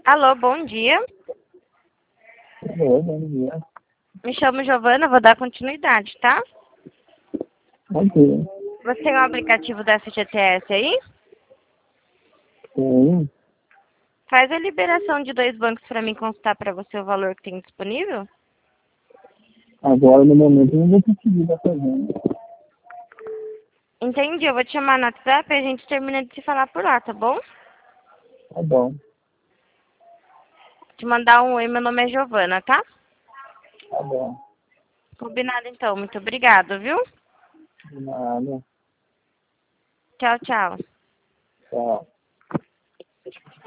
Alô, bom dia. Alô, bom dia. Me chamo Giovana, vou dar continuidade, tá? Ok. Você tem o aplicativo da FGTS aí? Tem. Faz a liberação de 2 bancos para mim consultar para você o valor que tem disponível. Agora, no momento, eu não vou conseguir estar fazendo. Entendi, eu vou te chamar no WhatsApp e a gente termina de se falar por lá, tá bom? Tá bom. Te mandar um oi, meu nome é Giovana, tá? Tá bom. Combinado então, muito obrigada, viu? De nada. Tchau, tchau. Tchau.